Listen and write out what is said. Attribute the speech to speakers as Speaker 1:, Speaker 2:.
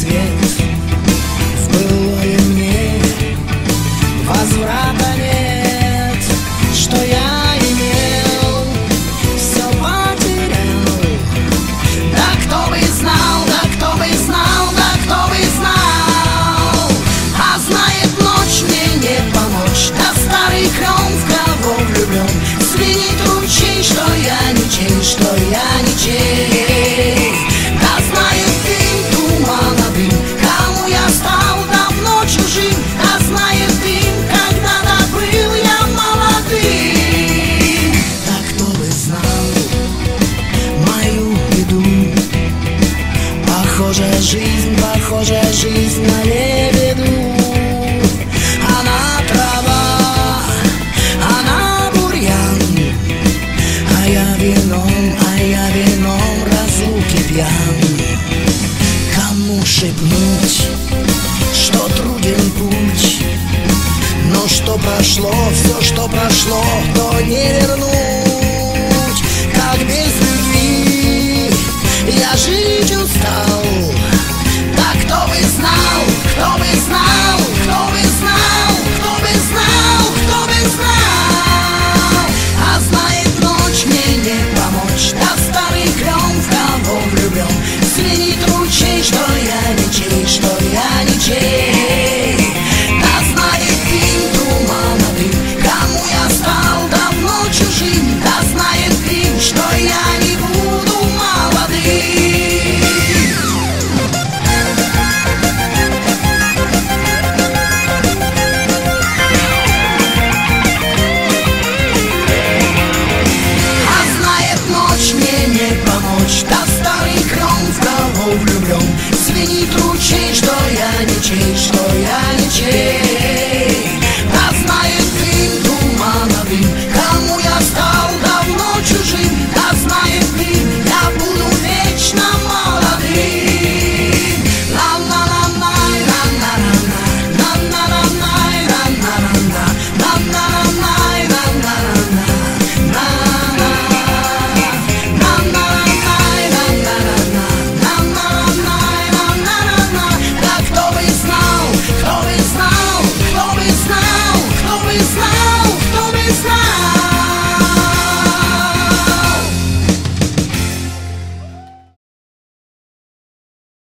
Speaker 1: свет в былое мне. Возврата нет, что я имел, все потерял. Да кто бы знал, да кто бы знал, да кто бы знал. А знает ночь мне не помочь, да старый клен, в кого влюблен, звенит ручей, что я ничей, что я ничей. Да знает дым, тумана дым, кому я стал давно чужим. Да знает дым, когда-то был я молодым. Да кто бы знал мою беду. Похожая жизнь на лебеду. Она трава, она бурьян, а я вином разлуки пьян. Кому шепнуть, что труден путь, но что прошло, все, что прошло, то не вернуть. Как без любви я жить устал. Да кто бы знал, кто бы знал, кто бы знал, кто бы знал, кто бы знал. А знает ночь мне не помочь, да старый клен, в кого влюблен, звенит ручей, что я ничей, что я ничей. Да знает дым, тумана дым, кому я стал давно чужим. Да знает дым, что я не буду молодым. Да старый клен, в кого влюблен, звенит ручей, что я ничей, что я ничей. Да знает дым, тумана дым, кому я стал давно чужим. Да знает дым, я буду вечно молодым. Кто бы знал, кто бы знал, кто бы знал.